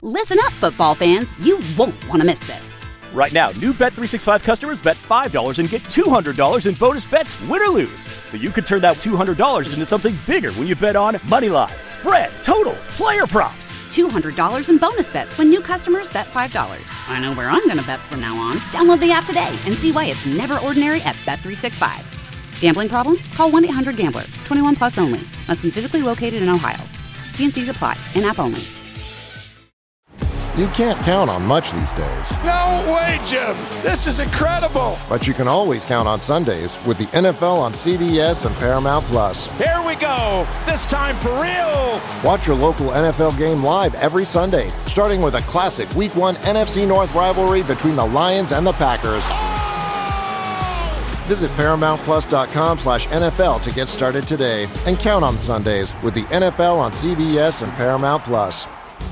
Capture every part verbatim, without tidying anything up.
Listen up, football fans. You won't want to miss this. Right now, new Bet three sixty-five customers bet five dollars and get two hundred dollars in bonus bets, win or lose. So you could turn that two hundred dollars into something bigger when you bet on money line, spread, totals, player props. two hundred dollars in bonus bets when new customers bet five dollars. I know where I'm going to bet from now on. Download the app today and see why it's never ordinary at Bet three sixty-five. Gambling problem? Call one eight hundred gambler. twenty-one plus only. Must be physically located in Ohio. T and C's apply. In-app only. You can't count on much these days. No way, Jim. This is incredible. But you can always count on Sundays with the N F L on C B S and Paramount Plus. Here we go. This time for real. Watch your local N F L game live every Sunday, starting with a classic Week one N F C North rivalry between the Lions and the Packers. Oh! Visit ParamountPlus.com slash NFL to get started today and count on Sundays with the N F L on C B S and Paramount Plus.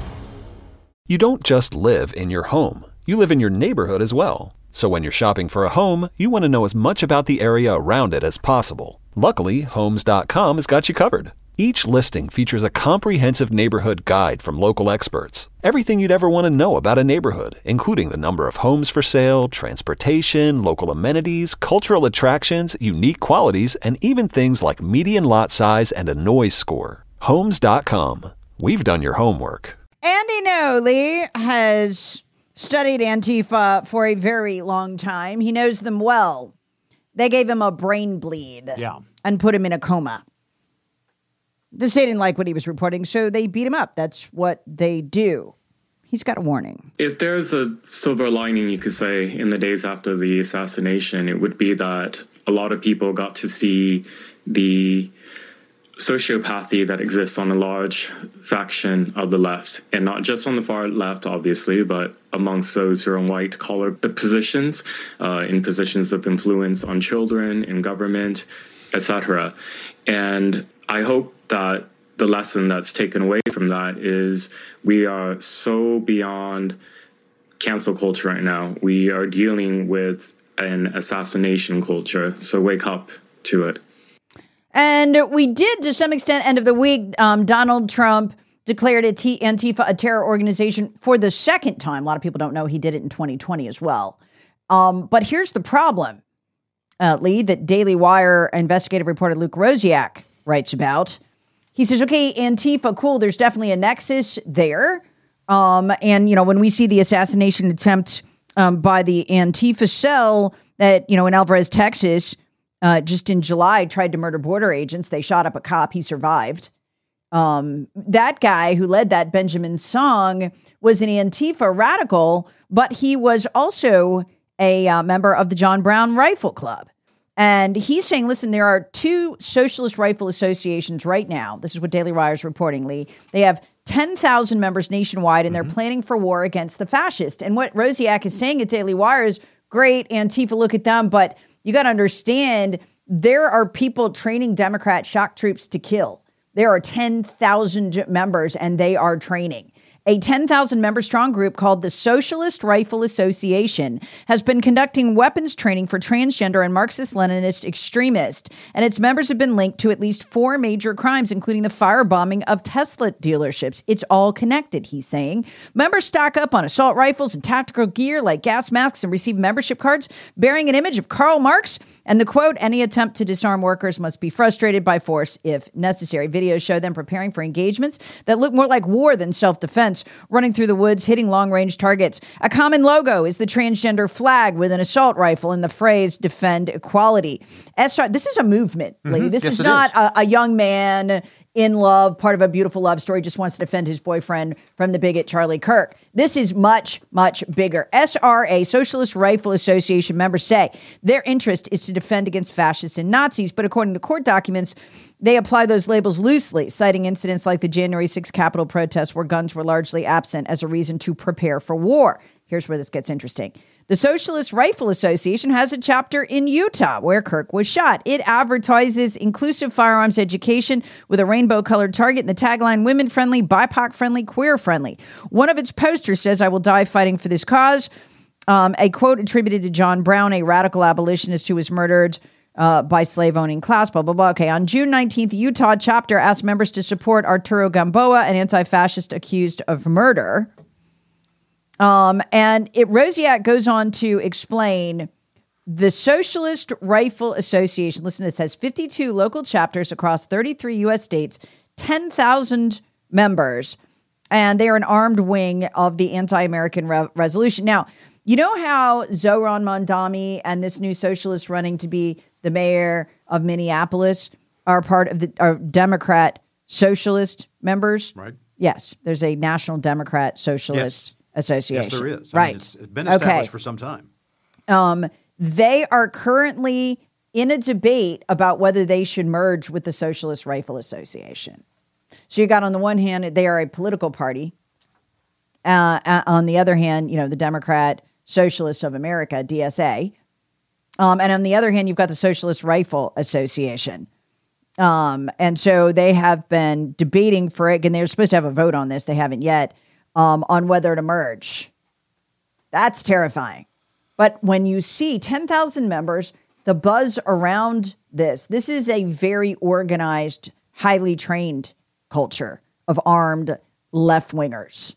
You don't just live in your home. You live in your neighborhood as well. So when you're shopping for a home, you want to know as much about the area around it as possible. Luckily, Homes dot com has got you covered. Each listing features a comprehensive neighborhood guide from local experts. Everything you'd ever want to know about a neighborhood, including the number of homes for sale, transportation, local amenities, cultural attractions, unique qualities, and even things like median lot size and a noise score. Homes dot com. We've done your homework. Andy Noley has studied Antifa for a very long time. He knows them well. They gave him a brain bleed yeah. and put him in a coma. The state didn't like what he was reporting, so they beat him up. That's what they do. He's got a warning. If there's a silver lining, you could say, in the days after the assassination, it would be that a lot of people got to see the sociopathy that exists on a large faction of the left, and not just on the far left, obviously, but amongst those who are in white collar positions, uh, in positions of influence on children, in government, et cetera. And I hope that the lesson that's taken away from that is we are so beyond cancel culture right now. We are dealing with an assassination culture, so wake up to it. And we did, to some extent, end of the week, um, Donald Trump declared Antifa a terror organization for the second time. A lot of people don't know he did it in twenty twenty as well. Um, but here's the problem, uh, Lee, that Daily Wire investigative reporter Luke Rosiak writes about. He says, okay, Antifa, cool, there's definitely a nexus there. Um, and, you know, when we see the assassination attempt um, by the Antifa cell that, you know, in Alvarez, Texas, Uh, just in July, tried to murder border agents. They shot up a cop. He survived. Um, that guy who led that, Benjamin Song, was an Antifa radical, but he was also a uh, member of the John Brown Rifle Club. And he's saying, listen, there are two socialist rifle associations right now. This is what Daily Wire is reporting, Lee. They have ten thousand members nationwide, and they're mm-hmm. planning for war against the fascists. And what Rosiak is saying at Daily Wire is, great, Antifa, look at them, but you got to understand, there are people training Democrat shock troops to kill. There are ten thousand members, and they are training. A ten thousand member strong group called the Socialist Rifle Association has been conducting weapons training for transgender and Marxist-Leninist extremists, and its members have been linked to at least four major crimes, including the firebombing of Tesla dealerships. It's all connected, he's saying. Members stock up on assault rifles and tactical gear like gas masks and receive membership cards bearing an image of Karl Marx and the quote, any attempt to disarm workers must be frustrated by force if necessary. Videos show them preparing for engagements that look more like war than self-defense, running through the woods, hitting long-range targets. A common logo is the transgender flag with an assault rifle and the phrase defend equality. S R, this is a movement, Lee. Mm-hmm. This yes, is not is. A, a young man in love, part of a beautiful love story, just wants to defend his boyfriend from the bigot Charlie Kirk. This is much, much bigger. S R A, Socialist Rifle Association members say their interest is to defend against fascists and Nazis, but according to court documents, they apply those labels loosely, citing incidents like the January sixth Capitol protests where guns were largely absent as a reason to prepare for war. Here's where this gets interesting. The Socialist Rifle Association has a chapter in Utah where Kirk was shot. It advertises inclusive firearms education with a rainbow-colored target and the tagline, women-friendly, B I P O C-friendly, queer-friendly. One of its posters says, I will die fighting for this cause. Um, a quote attributed to John Brown, a radical abolitionist who was murdered uh, by slave-owning class, blah, blah, blah. Okay, on June nineteenth, the Utah chapter asked members to support Arturo Gamboa, an anti-fascist accused of murder. Um, and it Rosiak goes on to explain the Socialist Rifle Association. Listen, it says fifty-two local chapters across thirty-three U S states, ten thousand members, and they are an armed wing of the anti-American Re- resolution. Now, you know how Zohran Mamdani and this new socialist running to be the mayor of Minneapolis are part of the are Democrat socialist members? Right. Yes, there's a National Democrat Socialist yes. Association. Yes, there is. I right. mean, it's, it's been established okay. for some time. Um, they are currently in a debate about whether they should merge with the Socialist Rifle Association. So you got on the one hand, they are a political party. Uh, uh, on the other hand, you know, the Democrat Socialists of America, D S A. Um, and on the other hand, you've got the Socialist Rifle Association. Um, and so they have been debating for it, and they're supposed to have a vote on this. They haven't yet, um, on whether to merge. That's terrifying. But when you see ten thousand members, the buzz around this, this is a very organized, highly trained culture of armed left-wingers.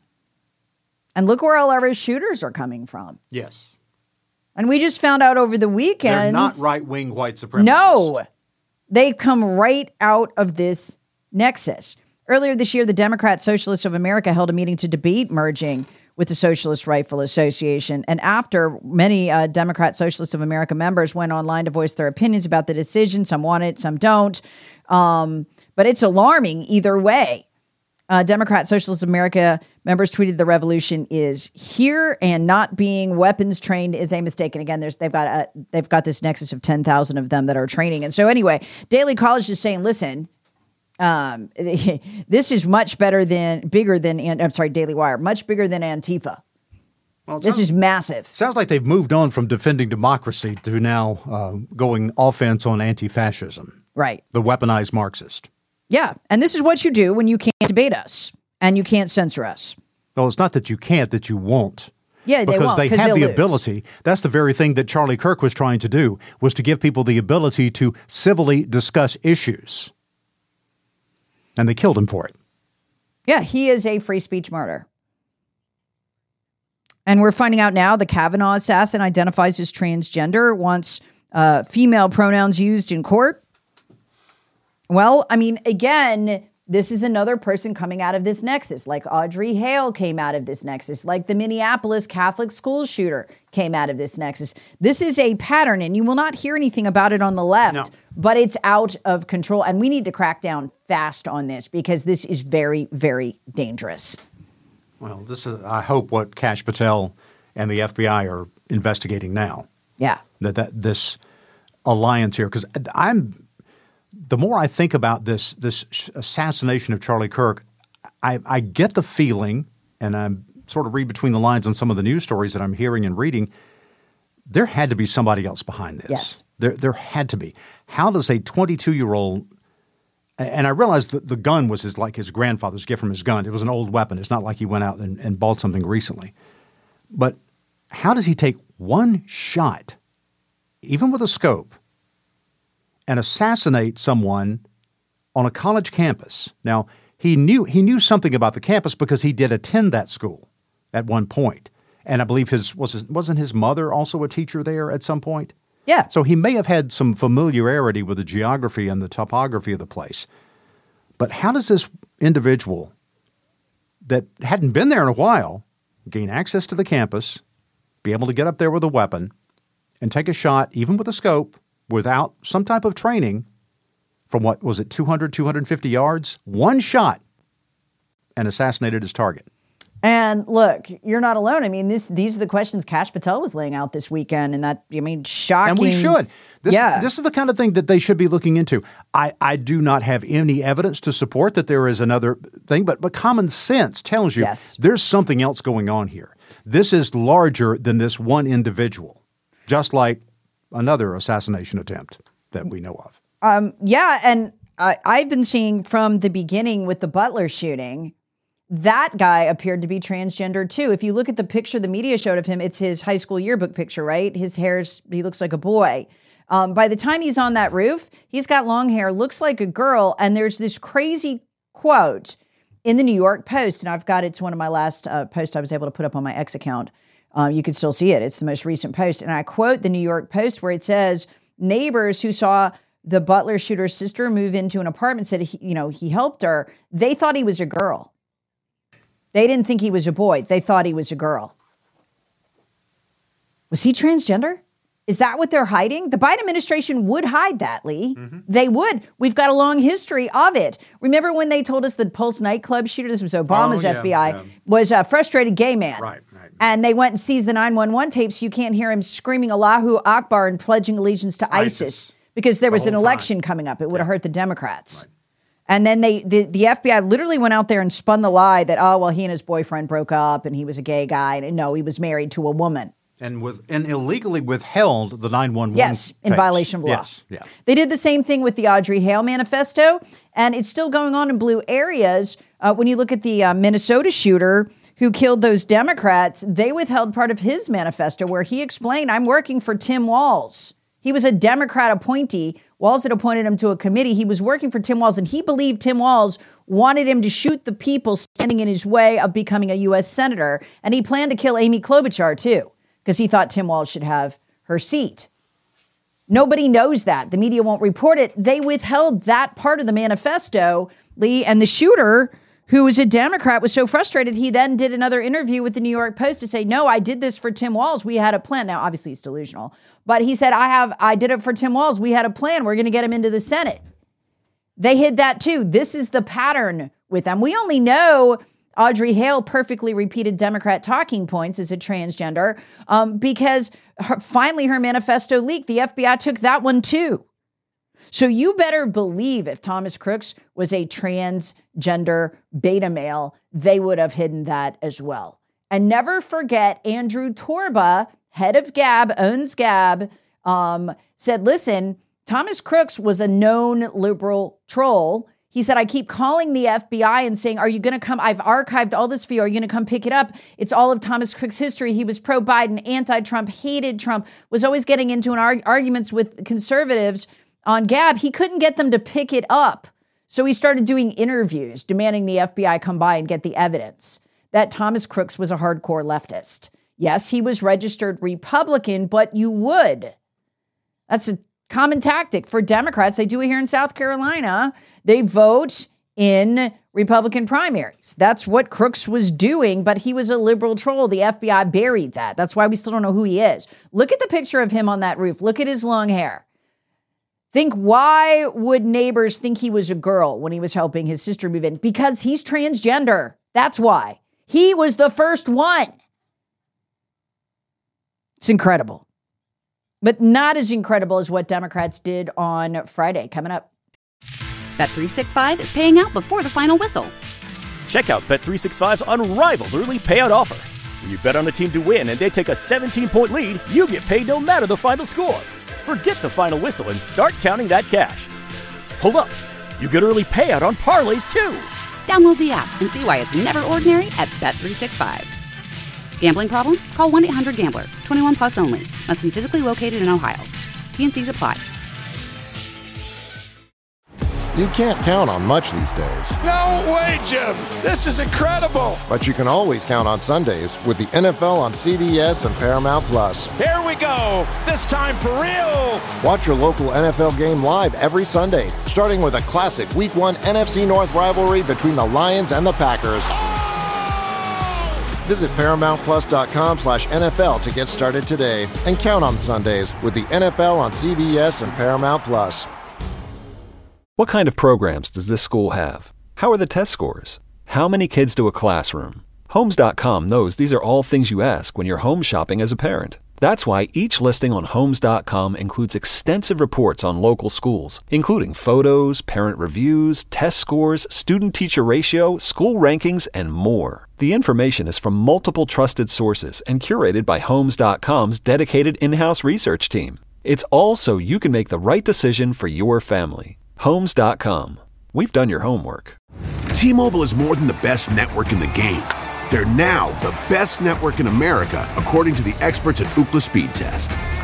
And look where all our shooters are coming from. Yes. And we just found out over the weekend. They're not right-wing white supremacists. No. They come right out of this nexus. Earlier this year, the Democrat Socialists of America held a meeting to debate merging with the Socialist Rifle Association. And after, many uh, Democrat Socialists of America members went online to voice their opinions about the decision. Some want it, some don't. Um, but it's alarming either way. Uh, Democrat Socialists of America members tweeted the revolution is here and not being weapons trained is a mistake. And again, there's they've got a, they've got this nexus of ten thousand of them that are training. And so anyway, Daily College is saying, listen, um, this is much better than bigger than I'm sorry, Daily Wire, much bigger than Antifa. Well, this sounds, is massive. Sounds like they've moved on from defending democracy to now uh, going offense on anti-fascism. Right. The weaponized Marxist. Yeah. And this is what you do when you can't debate us and you can't censor us. Well, it's not that you can't, that you won't. Yeah, they because won't. they Because have they'll the lose. ability. That's the very thing that Charlie Kirk was trying to do, was to give people the ability to civilly discuss issues. And they killed him for it. Yeah, he is a free speech martyr. And we're finding out now the Kavanaugh assassin identifies as transgender, wants uh, female pronouns used in court. Well, I mean, again, this is another person coming out of this nexus, like Audrey Hale came out of this nexus, like the Minneapolis Catholic school shooter came out of this nexus. This is a pattern, and you will not hear anything about it on the left, no. but it's out of control. And we need to crack down fast on this because this is very, very dangerous. Well, this is, I hope, what Kash Patel and the F B I are investigating now. Yeah. That, that this alliance here, because I'm... The more I think about this this assassination of Charlie Kirk, I, I get the feeling, and I'm sort of read between the lines on some of the news stories that I'm hearing and reading, there had to be somebody else behind this. Yes. There there had to be. How does a twenty-two-year-old – and I realized that the gun was his like his grandfather's gift from his gun. It was an old weapon. It's not like he went out and, and bought something recently. But how does he take one shot, even with a scope, and assassinate someone on a college campus? Now, he knew he knew something about the campus because he did attend that school at one point. And I believe his, was his wasn't his mother also a teacher there at some point? Yeah. So he may have had some familiarity with the geography and the topography of the place. But how does this individual that hadn't been there in a while gain access to the campus, be able to get up there with a weapon, and take a shot, even with a scope, without some type of training, from what was it, two hundred, two hundred fifty yards, one shot, and assassinated his target? And look, you're not alone. I mean, this these are the questions Kash Patel was laying out this weekend, and that, I mean, shocking. And we should. This, yeah. this is the kind of thing that they should be looking into. I, I do not have any evidence to support that there is another thing, but, but common sense tells you yes. there's something else going on here. This is larger than this one individual, just like another assassination attempt that we know of. Um, yeah, and I, I've been seeing from the beginning with the Butler shooting, that guy appeared to be transgender too. If you look at the picture the media showed of him, it's his high school yearbook picture, right? His hair's, he looks like a boy. Um, by the time he's on that roof, he's got long hair, looks like a girl, and there's this crazy quote in the New York Post, and I've got it's one of my last uh, posts I was able to put up on my X account. Um, you can still see it. It's the most recent post. And I quote the New York Post where it says, neighbors who saw the Butler shooter's sister move into an apartment said, he, you know, he helped her. They thought he was a girl. They didn't think he was a boy. They thought he was a girl. Was he transgender? Is that what they're hiding? The Biden administration would hide that, Lee. Mm-hmm. They would. We've got a long history of it. Remember when they told us the Pulse nightclub shooter, this was Obama's oh, yeah, F B I, yeah. was a frustrated gay man. Right, right. And they went and seized the nine one one tapes. You can't hear him screaming Allahu Akbar and pledging allegiance to ISIS, ISIS because there was the an election time. coming up. It would have yeah. hurt the Democrats. Right. And then they, the, the F B I literally went out there and spun the lie that, oh, well, he and his boyfriend broke up and he was a gay guy. And no, he was married to a woman. And with and illegally withheld the nine one one Yes, in tapes. violation of law. Yes, yeah. They did the same thing with the Audrey Hale manifesto, and it's still going on in blue areas. Uh, when you look at the uh, Minnesota shooter who killed those Democrats, they withheld part of his manifesto where he explained, I'm working for Tim Walz. He was a Democrat appointee. Walz had appointed him to a committee. He was working for Tim Walz, and he believed Tim Walz wanted him to shoot the people standing in his way of becoming a U S senator, and he planned to kill Amy Klobuchar, too, because he thought Tim Walz should have her seat. Nobody knows that. The media won't report it. They withheld that part of the manifesto, Lee, and the shooter, who was a Democrat, was so frustrated, he then did another interview with the New York Post to say, no, I did this for Tim Walz. We had a plan. Now, obviously, it's delusional. But he said, I have, I did it for Tim Walz. We had a plan. We're going to get him into the Senate. They hid that, too. This is the pattern with them. We only know Audrey Hale perfectly repeated Democrat talking points as a transgender um, because her, finally her manifesto leaked. The F B I took that one too. So you better believe if Thomas Crooks was a transgender beta male, they would have hidden that as well. And never forget Andrew Torba, head of Gab, owns Gab, um, said, listen, Thomas Crooks was a known liberal troll. He said, I keep calling the F B I and saying, are you going to come? I've archived all this for you. Are you going to come pick it up? It's all of Thomas Crooks' history. He was pro-Biden, anti-Trump, hated Trump, was always getting into an arg- arguments with conservatives on Gab. He couldn't get them to pick it up. So he started doing interviews, demanding the F B I come by and get the evidence that Thomas Crooks was a hardcore leftist. Yes, he was registered Republican, but you would. That's a common tactic for Democrats. They do it here in South Carolina. They vote in Republican primaries. That's what Crooks was doing, but he was a liberal troll. The F B I buried that. That's why we still don't know who he is. Look at the picture of him on that roof. Look at his long hair. Think, why would neighbors think he was a girl when he was helping his sister move in? Because he's transgender. That's why. He was the first one. It's incredible. But not as incredible as what Democrats did on Friday. Coming up. Bet three sixty-five is paying out before the final whistle. Check out Bet three sixty-five's unrivaled early payout offer. When you bet on a team to win and they take a seventeen-point lead, you get paid no matter the final score. Forget the final whistle and start counting that cash. Hold up. You get early payout on parlays, too. Download the app and see why it's never ordinary at Bet three sixty-five. Gambling problem? Call one eight hundred gambler. twenty-one plus only. Must be physically located in Ohio. T N Cs apply. You can't count on much these days. No way, Jim. This is incredible. But you can always count on Sundays with the N F L on C B S and Paramount Plus. Here we go. This time for real. Watch your local N F L game live every Sunday, starting with a classic Week one N F C North rivalry between the Lions and the Packers. Oh! Visit ParamountPlus.com slash NFL to get started today and count on Sundays with the N F L on C B S and Paramount Plus. What kind of programs does this school have? How are the test scores? How many kids do a classroom? Homes dot com knows these are all things you ask when you're home shopping as a parent. That's why each listing on Homes dot com includes extensive reports on local schools, including photos, parent reviews, test scores, student-teacher ratio, school rankings, and more. The information is from multiple trusted sources and curated by Homes dot com's dedicated in-house research team. It's all so you can make the right decision for your family. Homes dot com. We've done your homework. T-Mobile is more than the best network in the game. They're now the best network in America, according to the experts at Ookla Speed Test.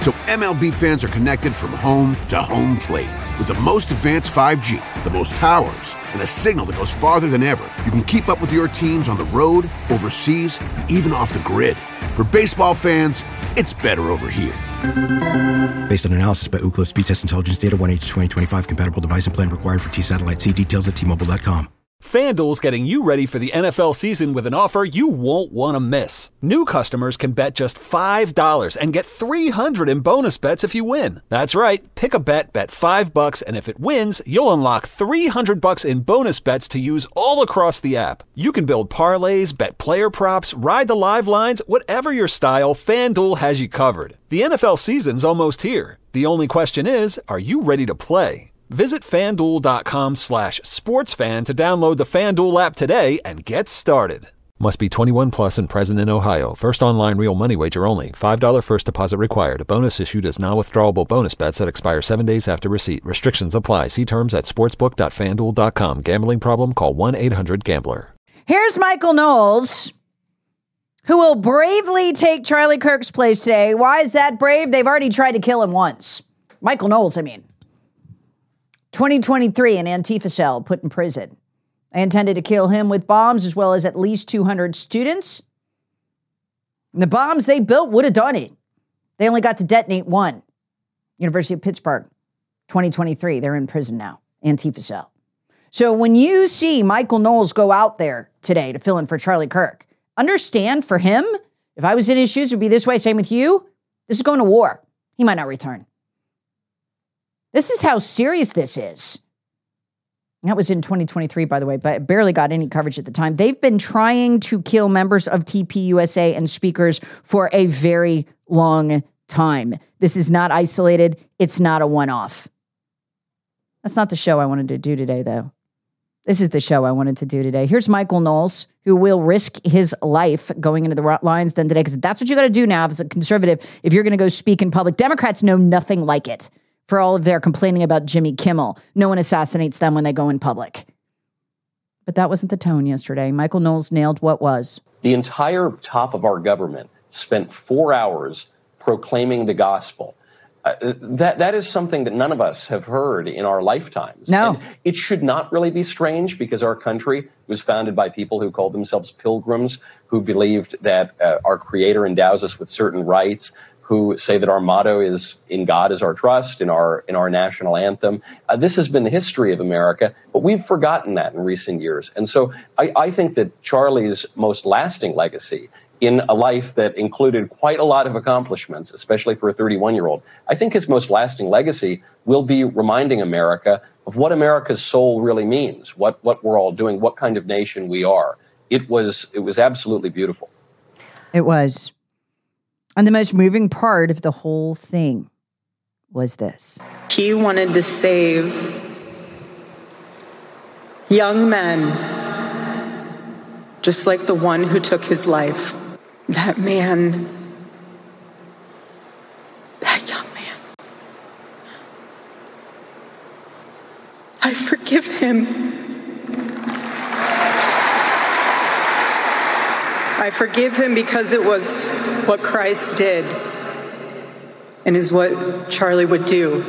so M L B fans are connected from home to home plate. With the most advanced five G, the most towers, and a signal that goes farther than ever, you can keep up with your teams on the road, overseas, and even off the grid. For baseball fans, it's better over here. Based on analysis by Ookla Speed Test Intelligence Data, one H twenty twenty-five compatible device and plan required for T-Satellite. See details at T Mobile dot com. FanDuel's getting you ready for the N F L season with an offer you won't want to miss. New customers can bet just five dollars and get three hundred dollars in bonus bets if you win. That's right. Pick a bet, bet five bucks, and if it wins, you'll unlock three hundred bucks in bonus bets to use all across the app. You can build parlays, bet player props, ride the live lines, whatever your style, FanDuel has you covered. The N F L season's almost here. The only question is, are you ready to play? Visit FanDuel.com slash sportsfan to download the FanDuel app today and get started. Must be twenty-one plus and present in Ohio. First online real money wager only. five dollars first deposit required. Bonus issued as non-withdrawable bonus bets that expire seven days after receipt. Restrictions apply. See terms at sportsbook dot fan duel dot com. Gambling problem? Call one eight hundred gambler. Here's Michael Knowles, who will bravely take Charlie Kirk's place today. Why is that brave? They've already tried to kill him once. Michael Knowles, I mean. twenty twenty-three, an Antifa cell put in prison. They intended to kill him with bombs as well as at least two hundred students. And the bombs they built would have done it. They only got to detonate one. University of Pittsburgh, twenty twenty-three. They're in prison now. Antifa cell. So when you see Michael Knowles go out there today to fill in for Charlie Kirk, understand for him, if I was in his shoes, it would be this way. Same with you. This is going to war. He might not return. This is how serious this is. That was in twenty twenty-three, by the way, but it barely got any coverage at the time. They've been trying to kill members of T P U S A and speakers for a very long time. This is not isolated. It's not a one-off. That's not the show I wanted to do today, though. This is the show I wanted to do today. Here's Michael Knowles, who will risk his life going into the lines then today, because that's what you got to do now as a conservative if you're going to go speak in public. Democrats know nothing like it. For all of their complaining about Jimmy Kimmel, no one assassinates them when they go in public. But that wasn't the tone yesterday. Michael Knowles nailed what was. The entire top of our government spent four hours proclaiming the gospel. Uh, that that is something that none of us have heard in our lifetimes. No. And it should not really be strange because our country was founded by people who called themselves pilgrims, who believed that uh, our Creator endows us with certain rights, who say that our motto is "In God is our trust," in our in our national anthem. Uh, this has been the history of America, but we've forgotten that in recent years. And so I, I think that Charlie's most lasting legacy in a life that included quite a lot of accomplishments, especially for a thirty-one-year-old, I think his most lasting legacy will be reminding America of what America's soul really means, what what we're all doing, what kind of nation we are. It was it was absolutely beautiful. It was. And the most moving part of the whole thing was this. He wanted to save young men, just like the one who took his life. That man, that young man, I forgive him. I forgive him because it was what Christ did and is what Charlie would do.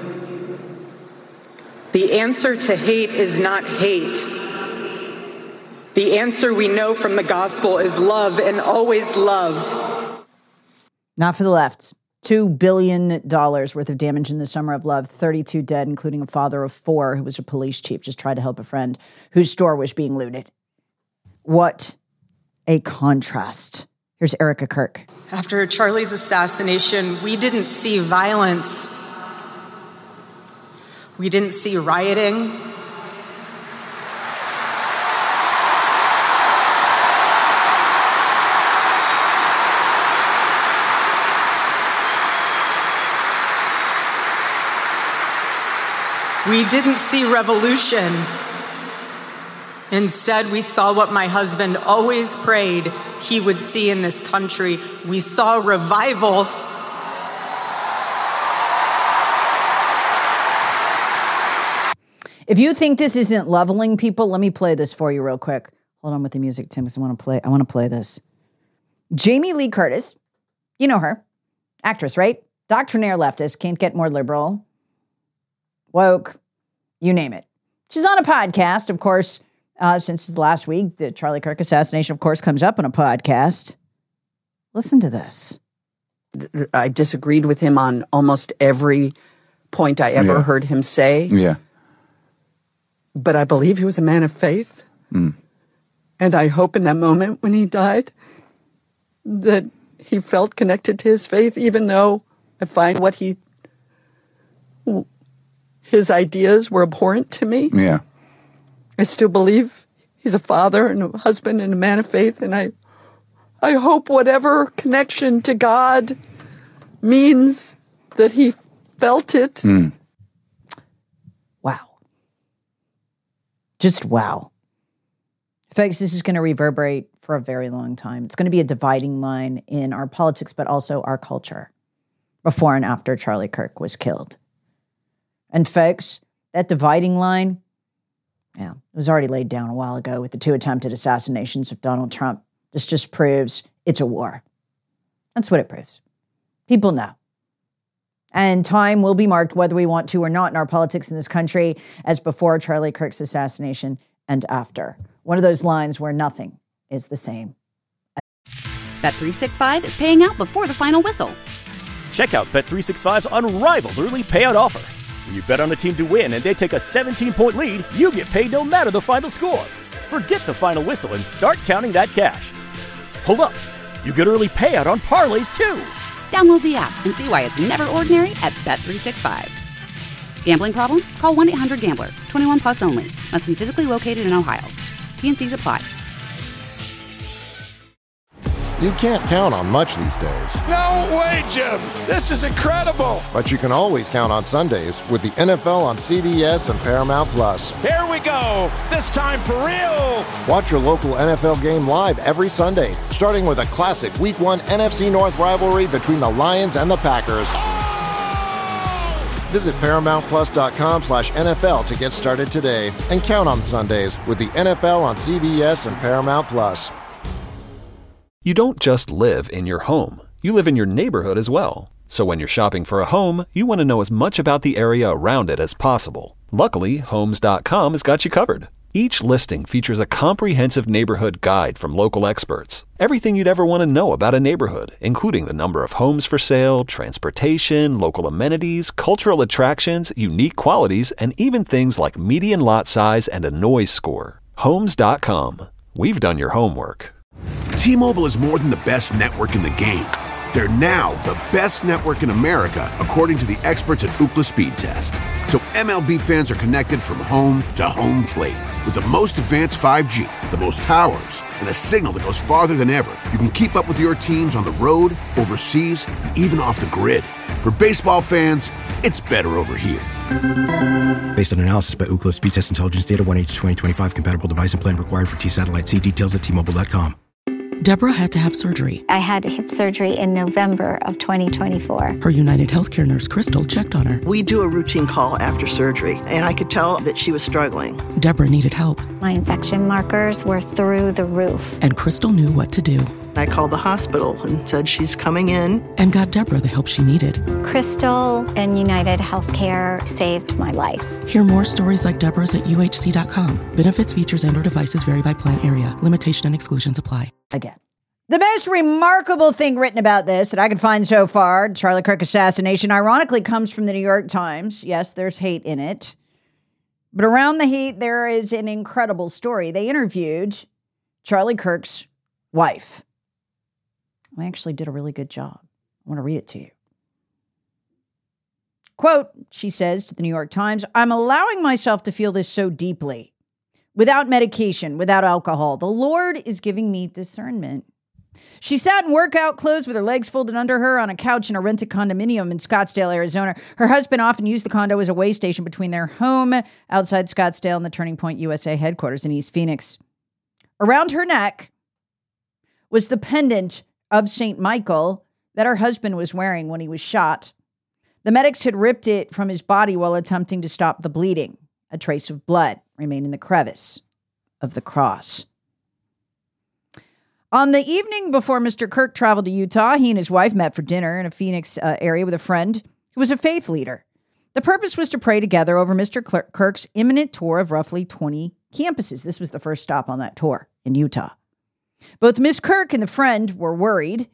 The answer to hate is not hate. The answer we know from the gospel is love, and always love. Not for the left. Two billion dollars worth of damage in the summer of love. thirty-two dead, including a father of four who was a police chief, just tried to help a friend whose store was being looted. What a contrast. Here's Erica Kirk. After Charlie's assassination, we didn't see violence. We didn't see rioting. We didn't see revolution. Instead, we saw what my husband always prayed he would see in this country. We saw revival. If you think this isn't leveling people, let me play this for you real quick. Hold on with the music, Tim, because I want to play. I want to play this. Jamie Lee Curtis, you know her, actress, right? doctrinaire leftist, can't get more liberal, woke, you name it. She's on a podcast, of course, uh, since the last week. The Charlie Kirk assassination, of course, comes up on a podcast. Listen to this. I disagreed with him on almost every point I ever Yeah. heard him say. Yeah. But I believe he was a man of faith. Mm. And I hope in that moment when he died that he felt connected to his faith, even though I find what he, his ideas were abhorrent to me. Yeah. I still believe he's a father and a husband and a man of faith. And I, I hope whatever connection to God means that he felt it. Mm. Wow. Just wow. Folks, this is going to reverberate for a very long time. It's going to be a dividing line in our politics, but also our culture before and after Charlie Kirk was killed. And folks, that dividing line, yeah, it was already laid down a while ago with the two attempted assassinations of Donald Trump. This just proves it's a war. That's what it proves. People know. And time will be marked, whether we want to or not, in our politics in this country, as before Charlie Kirk's assassination and after. One of those lines where nothing is the same. Bet three sixty-five is paying out before the final whistle. Check out Bet three sixty-five's unrivaled early payout offer. When you bet on a team to win and they take a seventeen-point lead, you get paid no matter the final score. Forget the final whistle and start counting that cash. Hold up. You get early payout on parlays, too. Download the app and see why it's never ordinary at Bet three sixty-five. Gambling problem? Call one eight hundred gambler. twenty-one plus only. Must be physically located in Ohio. T N Cs apply. You can't count on much these days, No way, Jim. This is incredible. but you can always count on Sundays with the N F L on C B S and Paramount Plus. Here we go. This time for real. Watch your local N F L game live every Sunday, starting with a classic Week one N F C North rivalry between the Lions and the Packers. Visit ParamountPlus.com slash NFL to get started today and count on Sundays with the N F L on C B S and Paramount Plus. You don't just live in your home. You live in your neighborhood as well. So when you're shopping for a home, you want to know as much about the area around it as possible. Luckily, Homes dot com has got you covered. Each listing features a comprehensive neighborhood guide from local experts. Everything you'd ever want to know about a neighborhood, including the number of homes for sale, transportation, local amenities, cultural attractions, unique qualities, and even things like median lot size and a noise score. Homes dot com. We've done your homework. T-Mobile is more than the best network in the game. They're now the best network in America, according to the experts at Ookla Speed Test. So M L B fans are connected from home to home plate. With the most advanced five G, the most towers, and a signal that goes farther than ever, you can keep up with your teams on the road, overseas, and even off the grid. For baseball fans, it's better over here. Based on analysis by Ookla Speed Test Intelligence Data, one H twenty twenty-five compatible device and plan required for T-Satellite. See details at T Mobile dot com. Deborah had to have surgery. I had hip surgery in November of twenty twenty-four. Her United Healthcare nurse, Crystal, checked on her. We do a routine call after surgery, and I could tell that she was struggling. Deborah needed help. My infection markers were through the roof. And Crystal knew what to do. I called the hospital and said she's coming in. And got Deborah the help she needed. Crystal and United Healthcare saved my life. Hear more stories like Deborah's at U H C dot com. Benefits, features, and or devices vary by plan area. Limitation and exclusions apply. Again. The most remarkable thing written about this that I could find so far, Charlie Kirk assassination, ironically comes from the New York Times. Yes, there's hate in it. But around the hate, there is an incredible story. They interviewed Charlie Kirk's wife. They actually did a really good job. I want to read it to you. Quote, she says to the New York Times, "I'm allowing myself to feel this so deeply. Without medication, without alcohol. The Lord is giving me discernment." She sat in workout clothes with her legs folded under her on a couch in a rented condominium in Scottsdale, Arizona. Her husband often used the condo as a way station between their home outside Scottsdale and the Turning Point U S A headquarters in East Phoenix. Around her neck was the pendant of Saint Michael that her husband was wearing when he was shot. The medics had ripped it from his body while attempting to stop the bleeding. A trace of blood remained in the crevice of the cross. On the evening before Mister Kirk traveled to Utah, he and his wife met for dinner in a Phoenix uh, area with a friend who was a faith leader. The purpose was to pray together over Mister Kirk's imminent tour of roughly twenty campuses. This was the first stop on that tour in Utah. Both Miss Kirk and the friend were worried.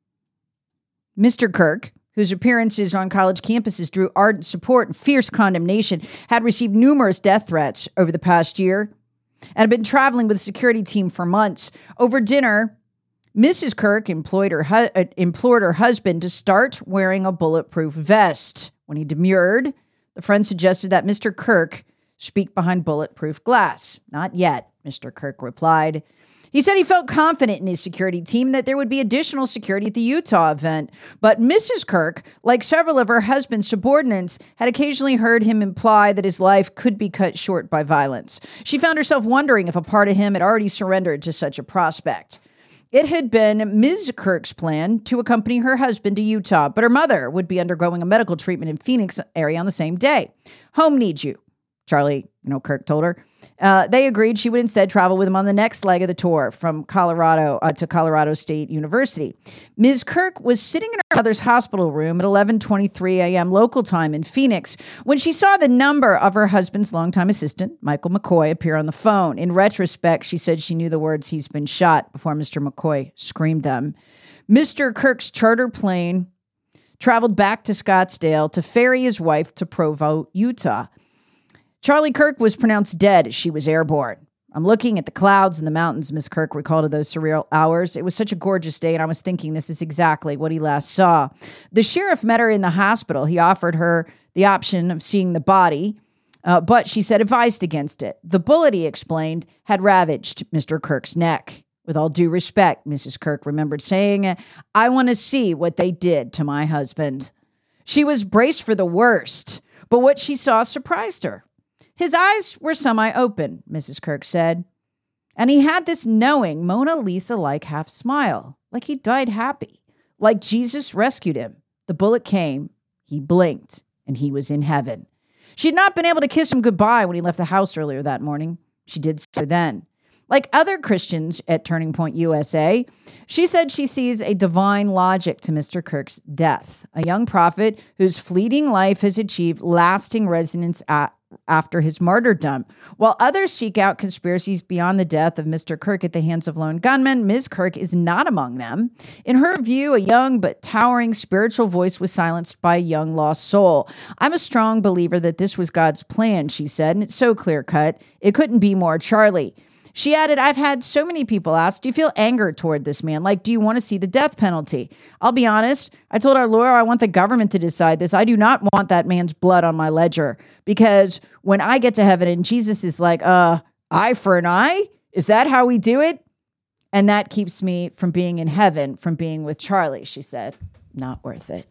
Mister Kirk, whose appearances on college campuses drew ardent support and fierce condemnation, had received numerous death threats over the past year and had been traveling with a security team for months. Over dinner, Missus Kirk employed her hu- uh, implored her husband to start wearing a bulletproof vest. When he demurred, the friend suggested that Mister Kirk speak behind bulletproof glass. Not yet, Mister Kirk replied. He said he felt confident in his security team that there would be additional security at the Utah event. But Missus Kirk, like several of her husband's subordinates, had occasionally heard him imply that his life could be cut short by violence. She found herself wondering if a part of him had already surrendered to such a prospect. It had been Miz Kirk's plan to accompany her husband to Utah, but her mother would be undergoing a medical treatment in Phoenix area on the same day. Home needs you, Charlie, you know, Kirk told her. Uh, they agreed she would instead travel with him on the next leg of the tour from Colorado uh, to Colorado State University. Miz Kirk was sitting in her mother's hospital room at eleven twenty-three a.m. local time in Phoenix when she saw the number of her husband's longtime assistant, Michael McCoy, appear on the phone. In retrospect, she said she knew the words "he's been shot" before Mister McCoy screamed them. Mister Kirk's charter plane traveled back to Scottsdale to ferry his wife to Provo, Utah. Charlie Kirk was pronounced dead as she was airborne. I'm looking at the clouds and the mountains, Miss Kirk recalled of those surreal hours. It was such a gorgeous day, and I was thinking this is exactly what he last saw. The sheriff met her in the hospital. He offered her the option of seeing the body, uh, but she said advised against it. The bullet, he explained, had ravaged Mister Kirk's neck. With all due respect, Missus Kirk remembered saying, I want to see what they did to my husband. She was braced for the worst, but what she saw surprised her. His eyes were semi-open, Missus Kirk said, and he had this knowing Mona Lisa-like half smile, like he died happy, like Jesus rescued him. The bullet came, he blinked, and he was in heaven. She had not been able to kiss him goodbye when he left the house earlier that morning. She did so then. Like other Christians at Turning Point U S A, she said she sees a divine logic to Mister Kirk's death, a young prophet whose fleeting life has achieved lasting resonance at after his martyrdom. While others seek out conspiracies beyond the death of Mister Kirk at the hands of lone gunmen, Miz Kirk is not among them. In her view, a young but towering spiritual voice was silenced by a young lost soul. I'm a strong believer that this was God's plan, she said, and it's so clear-cut. It couldn't be more Charlie. She added, I've had so many people ask, do you feel anger toward this man? Like, do you want to see the death penalty? I'll be honest. I told our lawyer I want the government to decide this. I do not want that man's blood on my ledger, because when I get to heaven and Jesus is like, uh, eye for an eye? Is that how we do it? And that keeps me from being in heaven, from being with Charlie, she said. Not worth it.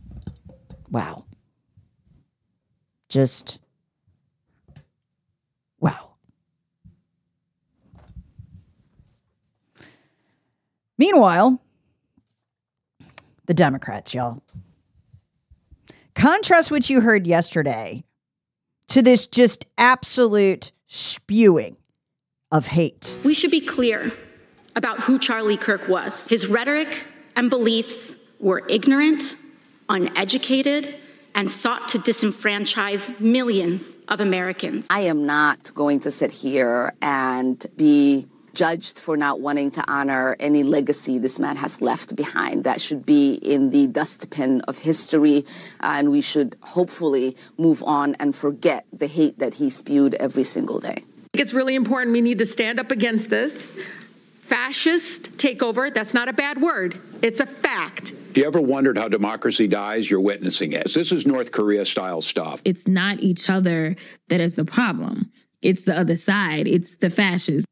Wow. Just, wow. Meanwhile, the Democrats, y'all. Contrast what you heard yesterday to this just absolute spewing of hate. We should be clear about who Charlie Kirk was. His rhetoric and beliefs were ignorant, uneducated, and sought to disenfranchise millions of Americans. I am not going to sit here and be judged for not wanting to honor any legacy this man has left behind. That should be in the dustbin of history, uh, and we should hopefully move on and forget the hate that he spewed every single day. I think it's really important. We need to stand up against this fascist takeover. That's not a bad word. It's a fact. If you ever wondered how democracy dies, you're witnessing it. This is North Korea-style stuff. It's not each other that is the problem. It's the other side. It's the fascists.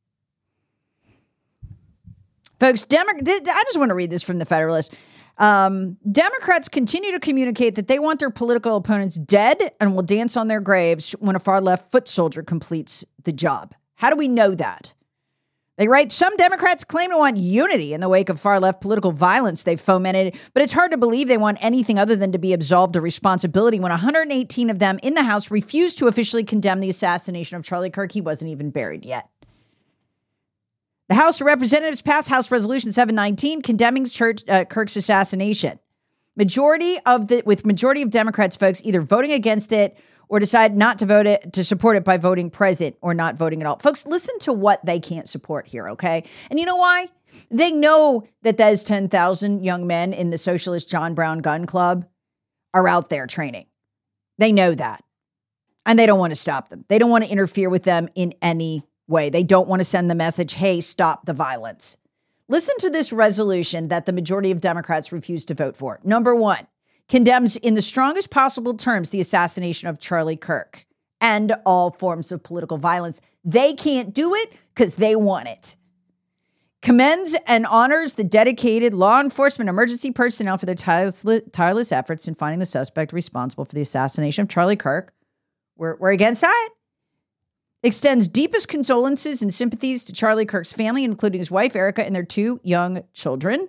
Folks, Demo- I just want to read this from the Federalist. Um, Democrats continue to communicate that they want their political opponents dead and will dance on their graves when a far-left foot soldier completes the job. How do we know that? They write, some Democrats claim to want unity in the wake of far-left political violence they've fomented, but it's hard to believe they want anything other than to be absolved of responsibility when one hundred eighteen of them in the House refused to officially condemn the assassination of Charlie Kirk. He wasn't even buried yet. The House of Representatives passed House Resolution seven nineteen condemning Church, uh, Kirk's assassination. Majority of the with majority of Democrats, folks, either voting against it or decide not to vote it to support it by voting present or not voting at all. Folks, listen to what they can't support here, okay? And you know why? They know that those ten thousand young men in the Socialist John Brown Gun Club are out there training. They know that. And they don't want to stop them. They don't want to interfere with them in any way. They don't want to send the message, hey, stop the violence. Listen to this resolution that the majority of Democrats refused to vote for. Number one, condemns in the strongest possible terms the assassination of Charlie Kirk and all forms of political violence. They can't do it because they want it. Commends and honors the dedicated law enforcement emergency personnel for their tireless, tireless efforts in finding the suspect responsible for the assassination of Charlie Kirk. We're, we're against that. Extends deepest condolences and sympathies to Charlie Kirk's family, including his wife, Erica, and their two young children.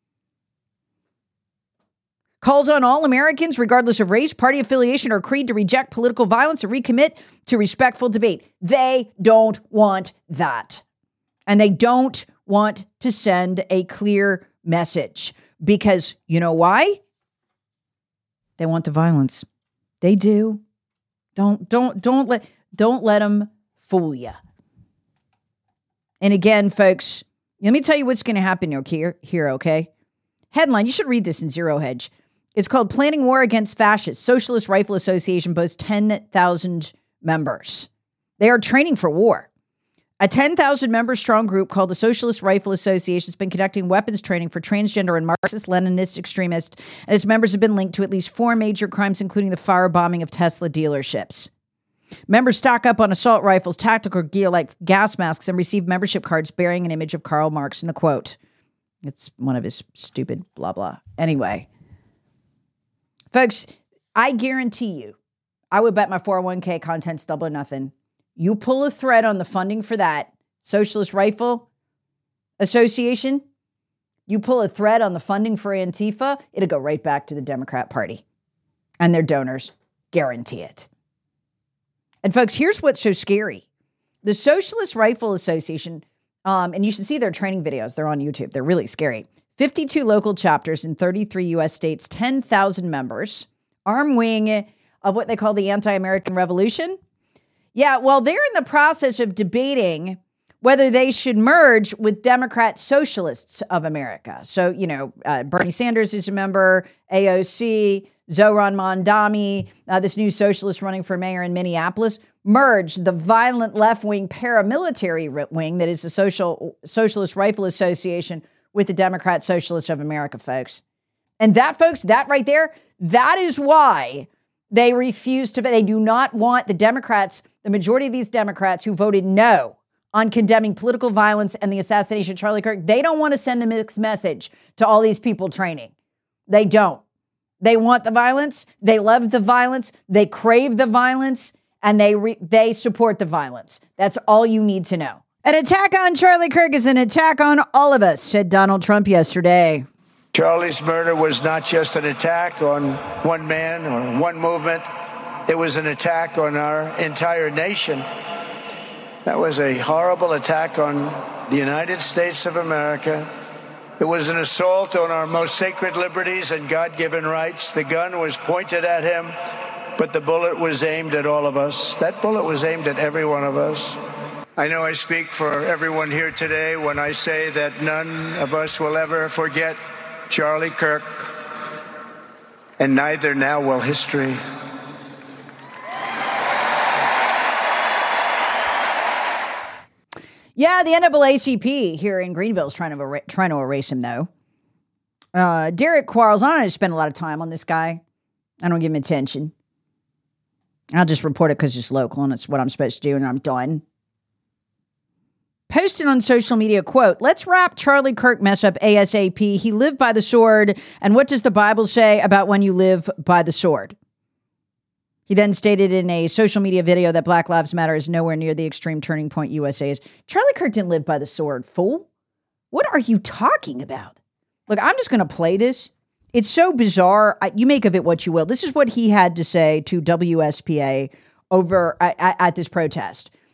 Calls on all Americans, regardless of race, party affiliation, or creed, to reject political violence and recommit to respectful debate. They don't want that. And they don't want to send a clear message. Because you know why? They want the violence. They do. Don't, don't, don't let, don't let them fool you. And again, folks, let me tell you what's going to happen here, here, okay? Headline, you should read this in Zero Hedge. It's called Planning War Against Fascists. Socialist Rifle Association boasts ten thousand members. They are training for war. A ten thousand member strong group called the Socialist Rifle Association has been conducting weapons training for transgender and Marxist-Leninist extremists, and its members have been linked to at least four major crimes, including the firebombing of Tesla dealerships. Members stock up on assault rifles, tactical gear like gas masks, and receive membership cards bearing an image of Karl Marx in the quote. It's one of his stupid blah, blah. Anyway, folks, I guarantee you, I would bet my four oh one k content's double or nothing. You pull a thread on the funding for that Socialist Rifle Association, you pull a thread on the funding for Antifa, it'll go right back to the Democrat Party and their donors. Guarantee it. And folks, here's what's so scary. The Socialist Rifle Association, um, and you should see their training videos. They're on YouTube. They're really scary. fifty-two local chapters in thirty-three U S states, ten thousand members, arm wing of what they call the anti-American revolution. Yeah, well, they're in the process of debating whether they should merge with Democrat Socialists of America. So, you know, uh, Bernie Sanders is a member, A O C, Zohran Mamdani, uh, this new socialist running for mayor in Minneapolis, merged the violent left-wing paramilitary wing that is the Social Socialist Rifle Association with the Democrat Socialists of America, folks. And that, folks, that right there, that is why they refuse to, they do not want the Democrats, the majority of these Democrats who voted no on condemning political violence and the assassination of Charlie Kirk, they don't want to send a mixed message to all these people training. They don't. They want the violence. They love the violence. They crave the violence, and they re- they support the violence. That's all you need to know. An attack on Charlie Kirk is an attack on all of us, said Donald Trump yesterday. Charlie's murder was not just an attack on one man or one movement. It was an attack on our entire nation. That was a horrible attack on the United States of America. It was an assault on our most sacred liberties and God-given rights. The gun was pointed at him, but the bullet was aimed at all of us. That bullet was aimed at every one of us. I know I speak for everyone here today when I say that none of us will ever forget Charlie Kirk, and neither now will history. Yeah, the N double A C P here in Greenville is trying to er- trying to erase him, though. Uh, Derek Quarles, I don't spend a lot of time on this guy. I don't give him attention. I'll just report it because it's local and it's what I'm supposed to do, and I'm done. Posted on social media, quote, let's wrap Charlie Kirk mess up ASAP. He lived by the sword. And what does the Bible say about when you live by the sword? He then stated in a social media video that Black Lives Matter is nowhere near the extreme turning point U S A is. Charlie Kirk didn't live by the sword, fool. What are you talking about? Look, I'm just going to play this. It's so bizarre. I, you make of it what you will. This is what he had to say to W S P A over at, at this protest.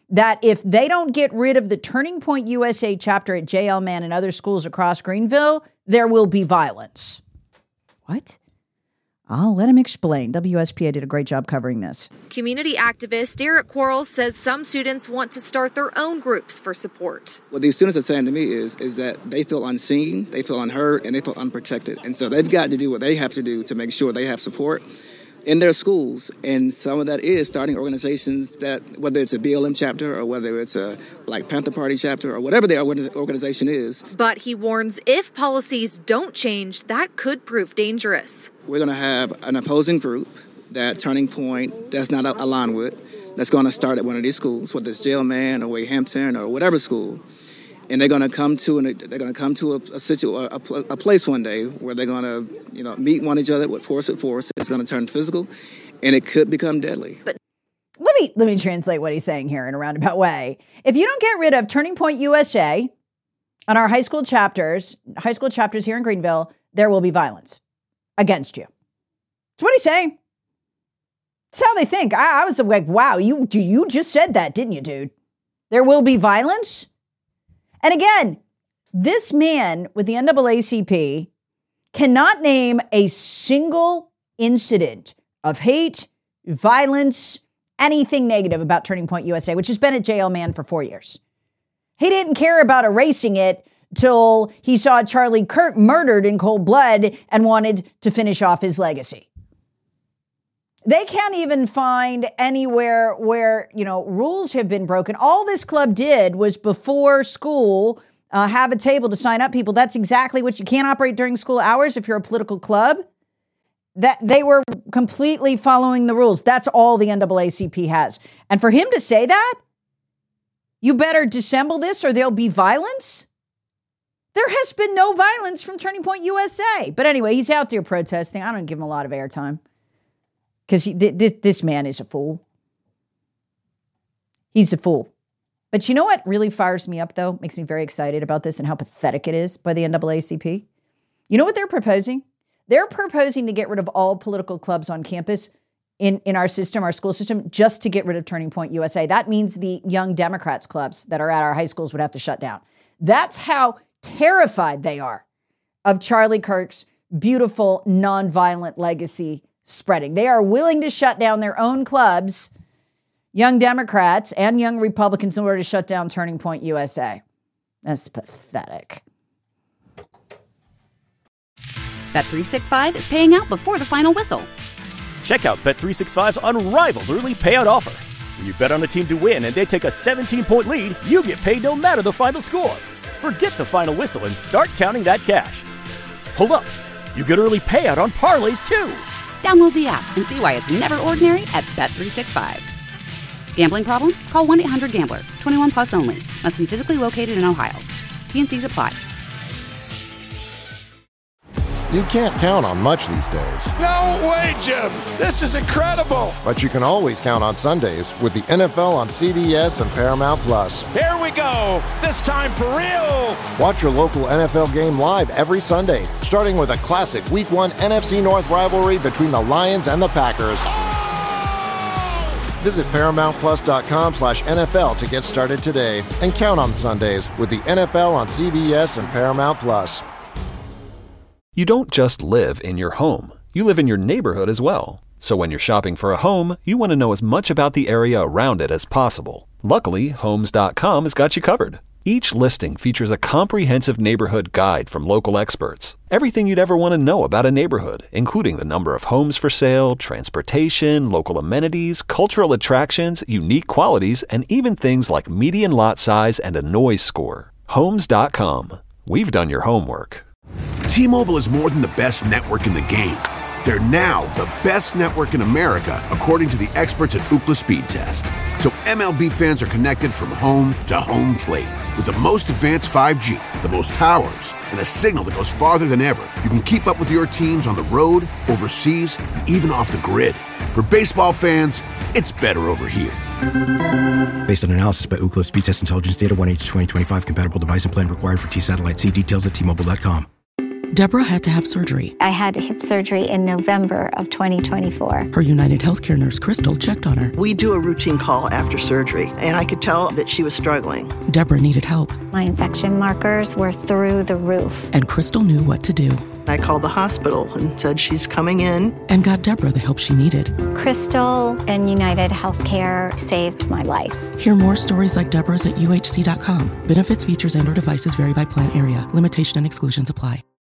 that if they don't get rid of the Turning Point U S A chapter at J L Mann and other schools across Greenville, there will be violence. What? I'll let him explain. W S P A did a great job covering this. Community activist Derek Quarles says some students want to start their own groups for support. What these students are saying to me is, is that they feel unseen, they feel unheard, and they feel unprotected. And so they've got to do what they have to do to make sure they have support in their schools. And some of that is starting organizations that, whether it's a B L M chapter or whether it's a Black Panther Party chapter or whatever the organization is. But he warns if policies don't change, that could prove dangerous. We're going to have an opposing group that Turning Point does not align with that's going to start at one of these schools, whether it's J L Mann or Wade Hampton or whatever school. And they're going to come to an, they're going to come to a, a, situ, a, a place one day where they're going to, you know, meet one each other with force with force. It's going to turn physical, and it could become deadly. But let me let me translate what he's saying here in a roundabout way. If you don't get rid of Turning Point U S A on our high school chapters, high school chapters here in Greenville, there will be violence against you. That's what he's saying. That's how they think. I, I was like, wow, you you just said that, didn't you, dude? There will be violence. And again, this man with the N double A C P cannot name a single incident of hate, violence, anything negative about Turning Point U S A, which has been at J L Mann for four years. He didn't care about erasing it till he saw Charlie Kirk murdered in cold blood and wanted to finish off his legacy. They can't even find anywhere where, you know, rules have been broken. All this club did was before school uh, have a table to sign up people. That's exactly what you can't operate during school hours if you're a political club. That they were completely following the rules. That's all the N double A C P has. And for him to say that, you better dissemble this or there'll be violence. There has been no violence from Turning Point U S A. But anyway, he's out there protesting. I don't give him a lot of airtime. Because this, this man is a fool. He's a fool. But you know what really fires me up, though? Makes me very excited about this and how pathetic it is by the N double A C P. You know what they're proposing? They're proposing to get rid of all political clubs on campus in, in our system, our school system, just to get rid of Turning Point U S A. That means the Young Democrats clubs that are at our high schools would have to shut down. That's how terrified they are of Charlie Kirk's beautiful, nonviolent legacy spreading. They are willing to shut down their own clubs, Young Democrats and Young Republicans, in order to shut down Turning Point U S A. That's pathetic. Bet three sixty-five is paying out before the final whistle. Check out Bet three sixty-five's unrivaled early payout offer. When you bet on a team to win and they take a seventeen-point lead, you get paid no matter the final score. Forget the final whistle and start counting that cash. Hold up. You get early payout on parlays, too. Download the app and see why it's never ordinary at Bet three sixty-five. Gambling problem? Call one eight hundred gambler. twenty-one plus only. Must be physically located in Ohio. T and Cs apply. You can't count on much these days. No way, Jim. This is incredible. But you can always count on Sundays with the N F L on C B S and Paramount Plus. Here we go. This time for real. Watch your local N F L game live every Sunday, starting with a classic Week one N F C North rivalry between the Lions and the Packers. Visit ParamountPlus.com slash NFL to get started today and count on Sundays with the N F L on C B S and Paramount Plus. You don't just live in your home. You live in your neighborhood as well. So when you're shopping for a home, you want to know as much about the area around it as possible. Luckily, Homes dot com has got you covered. Each listing features a comprehensive neighborhood guide from local experts. Everything you'd ever want to know about a neighborhood, including the number of homes for sale, transportation, local amenities, cultural attractions, unique qualities, and even things like median lot size and a noise score. Homes dot com. We've done your homework. T-Mobile is more than the best network in the game. They're now the best network in America, according to the experts at Ookla Speed Test. So M L B fans are connected from home to home plate. With the most advanced five G, the most towers, and a signal that goes farther than ever, you can keep up with your teams on the road, overseas, and even off the grid. For baseball fans, it's better over here. Based on analysis by Ookla Speed Test Intelligence Data, one H twenty twenty-five compatible device and plan required for T-Satellite. See details at T Mobile dot com. Deborah had to have surgery. I had hip surgery in November of twenty twenty-four. Her United Healthcare nurse, Crystal, checked on her. We do a routine call after surgery, and I could tell that she was struggling. Deborah needed help. My infection markers were through the roof. And Crystal knew what to do. I called the hospital and said she's coming in. And got Deborah the help she needed. Crystal and United Healthcare saved my life. Hear more stories like Deborah's at U H C dot com. Benefits, features, and or devices vary by plan area. Limitation and exclusions apply.